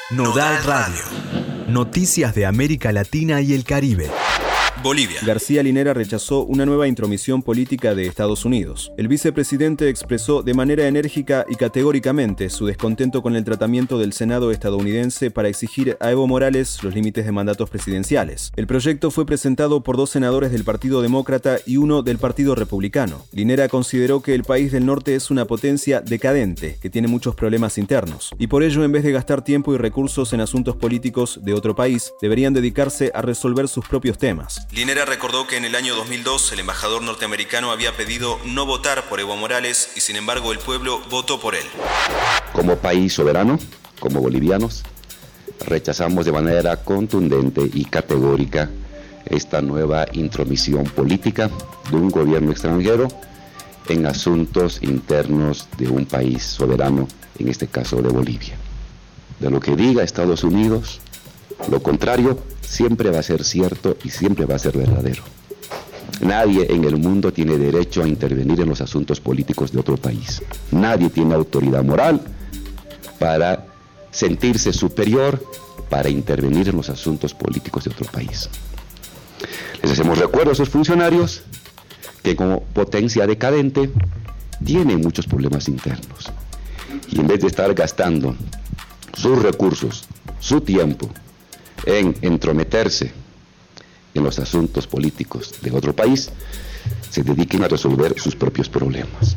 Nodal Radio. Noticias de América Latina y el Caribe. Bolivia. García Linera rechazó una nueva intromisión política de Estados Unidos. El vicepresidente expresó de manera enérgica y categóricamente su descontento con el tratamiento del Senado estadounidense para exigir a Evo Morales los límites de mandatos presidenciales. El proyecto fue presentado por 2 senadores del Partido Demócrata y 1 del Partido Republicano. Linera consideró que el país del norte es una potencia decadente, que tiene muchos problemas internos, y por ello, en vez de gastar tiempo y recursos en asuntos políticos de otro país, deberían dedicarse a resolver sus propios temas. Linera recordó que en el año 2002 el embajador norteamericano había pedido no votar por Evo Morales y sin embargo el pueblo votó por él. Como país soberano, como bolivianos, rechazamos de manera contundente y categórica esta nueva intromisión política de un gobierno extranjero en asuntos internos de un país soberano, en este caso de Bolivia. De lo que diga Estados Unidos, lo contrario siempre va a ser cierto y siempre va a ser verdadero. Nadie en el mundo tiene derecho a intervenir en los asuntos políticos de otro país. Nadie tiene autoridad moral para sentirse superior para intervenir en los asuntos políticos de otro país. Les hacemos recuerdo a esos funcionarios que como potencia decadente tienen muchos problemas internos. Y en vez de estar gastando sus recursos, su tiempo, en entrometerse en los asuntos políticos de otro país, se dediquen a resolver sus propios problemas.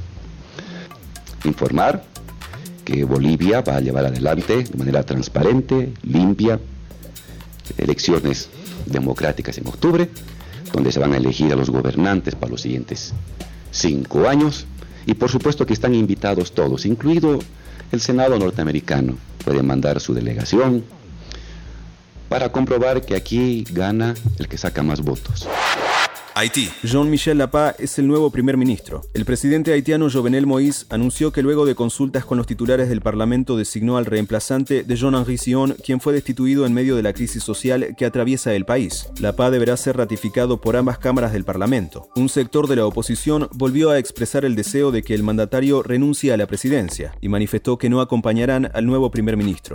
Informar que Bolivia va a llevar adelante de manera transparente, limpia, elecciones democráticas en octubre, donde se van a elegir a los gobernantes para los siguientes 5 años, y por supuesto que están invitados todos, incluido el Senado norteamericano. Puede mandar su delegación para comprobar que aquí gana el que saca más votos. Haití. Jean-Michel Lapá es el nuevo primer ministro. El presidente haitiano Jovenel Moïse anunció que luego de consultas con los titulares del Parlamento designó al reemplazante de Jean-Henri Sion, quien fue destituido en medio de la crisis social que atraviesa el país. Lapá deberá ser ratificado por ambas cámaras del Parlamento. Un sector de la oposición volvió a expresar el deseo de que el mandatario renuncie a la presidencia y manifestó que no acompañarán al nuevo primer ministro.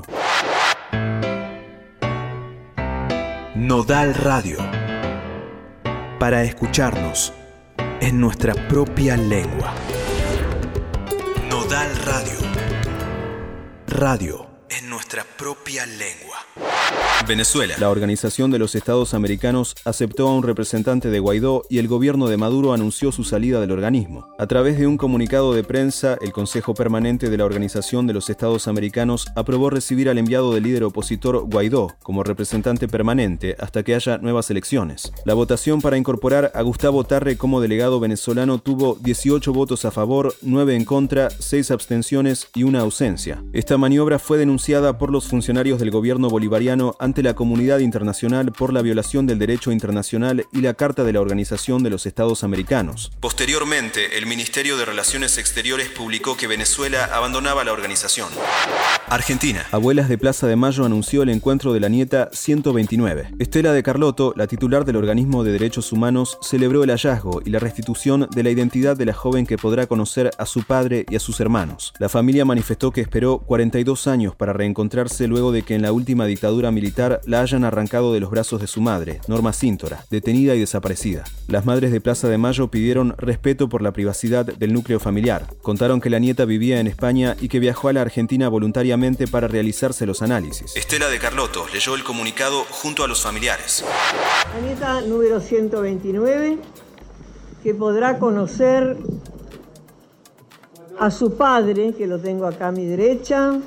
Nodal Radio. Para escucharnos en nuestra propia lengua. Nodal Radio. Radio en nuestra propia lengua. Venezuela. La Organización de los Estados Americanos aceptó a un representante de Guaidó y el gobierno de Maduro anunció su salida del organismo. A través de un comunicado de prensa, el Consejo Permanente de la Organización de los Estados Americanos aprobó recibir al enviado del líder opositor Guaidó como representante permanente hasta que haya nuevas elecciones. La votación para incorporar a Gustavo Tarre como delegado venezolano tuvo 18 votos a favor, 9 en contra, 6 abstenciones y 1 ausencia. Esta maniobra fue denunciada por los funcionarios del gobierno bolivariano ante la comunidad internacional por la violación del derecho internacional y la Carta de la Organización de los Estados Americanos. Posteriormente, el Ministerio de Relaciones Exteriores publicó que Venezuela abandonaba la organización. Argentina. Abuelas de Plaza de Mayo anunció el encuentro de la nieta 129. Estela de Carlotto, la titular del organismo de derechos humanos, celebró el hallazgo y la restitución de la identidad de la joven que podrá conocer a su padre y a sus hermanos. La familia manifestó que esperó 42 años para reencontrarse luego de que en la última dictadura militar la hayan arrancado de los brazos de su madre, Norma Cíntora, detenida y desaparecida. Las madres de Plaza de Mayo pidieron respeto por la privacidad del núcleo familiar. Contaron que la nieta vivía en España y que viajó a la Argentina voluntariamente para realizarse los análisis. Estela de Carlotto leyó el comunicado junto a los familiares. La nieta número 129, que podrá conocer a su padre, que lo tengo acá a mi derecha.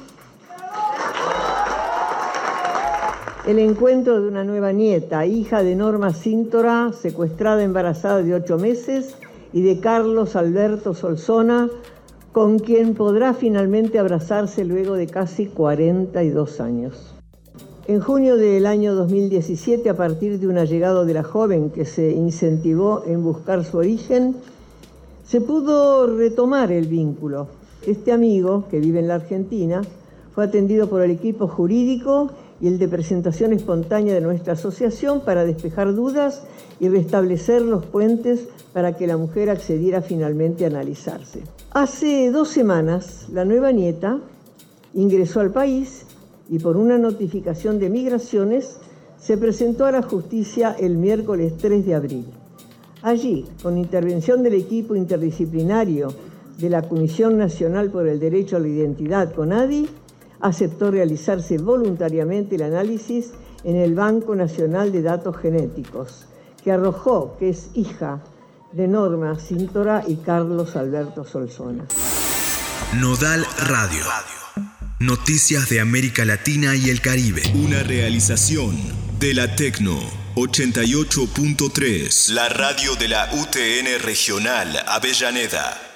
El encuentro de una nueva nieta, hija de Norma Cíntora, secuestrada embarazada de 8 meses, y de Carlos Alberto Solsona, con quien podrá finalmente abrazarse luego de casi 42 años. En junio del año 2017, a partir de un allegado de la joven que se incentivó en buscar su origen, se pudo retomar el vínculo. Este amigo, que vive en la Argentina, fue atendido por el equipo jurídico y el de presentación espontánea de nuestra asociación para despejar dudas y restablecer los puentes para que la mujer accediera finalmente a analizarse. Hace 2 semanas, la nueva nieta ingresó al país y por una notificación de Migraciones, se presentó a la justicia el miércoles 3 de abril. Allí, con intervención del equipo interdisciplinario de la Comisión Nacional por el Derecho a la Identidad, CONADI, aceptó realizarse voluntariamente el análisis en el Banco Nacional de Datos Genéticos, que arrojó que es hija de Norma Cíntora y Carlos Alberto Solsona. Nodal Radio. Noticias de América Latina y el Caribe. Una realización de la Tecno 88.3. La radio de la UTN Regional Avellaneda.